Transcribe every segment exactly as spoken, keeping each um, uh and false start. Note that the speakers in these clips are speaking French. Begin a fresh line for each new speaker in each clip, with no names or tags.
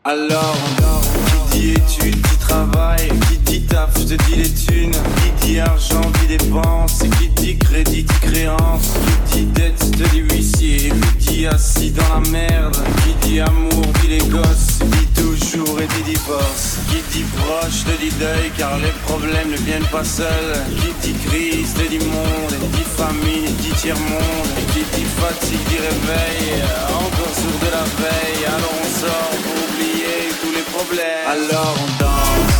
Alors, qui dit études, dit travail, qui dit taf, te dit les thunes, qui dit argent, dit dépenses, qui dit crédit, dit créance, qui dit dette, te dit huissier, qui dit assis dans la merde, qui dit amour, dit les gosses, dit toujours et dit divorce, qui dit proche, te dit deuil, car les problèmes ne viennent pas seuls, qui dit crise, te dit monde, dit famine, dit tiers-monde, qui dit fatigue, dit réveil, encore sourd de la veille, alors on sort pour oublier tous les problèmes. Alors on danse,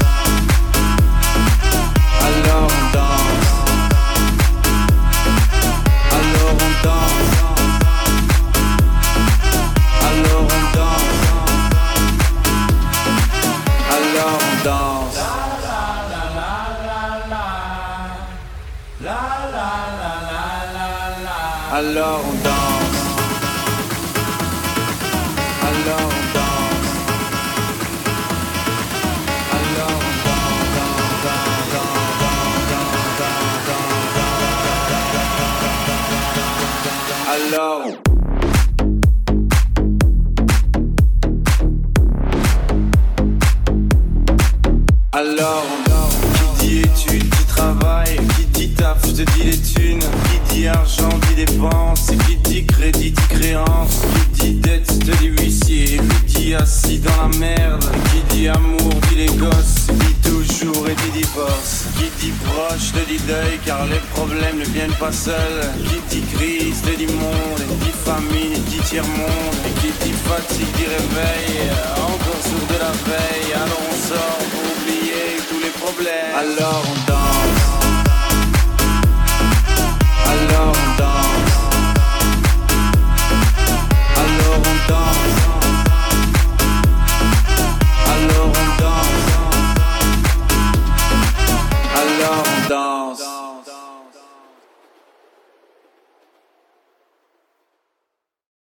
alors on danse, alors on danse, alors on danse, alors on danse. Alors on danse, alors on danse, alors on danse, alors alors qui dit études, qui travaille, qui dit taf, te dit les thunes, qui dit argent, dit dépenses, qui dit crédit, dit créance, qui dit dette, te dit huissier, qui dit assis dans la merde, qui dit amour, dit les gosses, dit toujours et dit divorce, qui dit proche, te dit deuil, car les problèmes ne viennent pas seuls, qui dit crise, te dit monde, dit famine, dit tiers-monde, qui dit fatigue, dit réveil, encore sourd de la veille, alors on sort pour oublier tous les problèmes. Alors on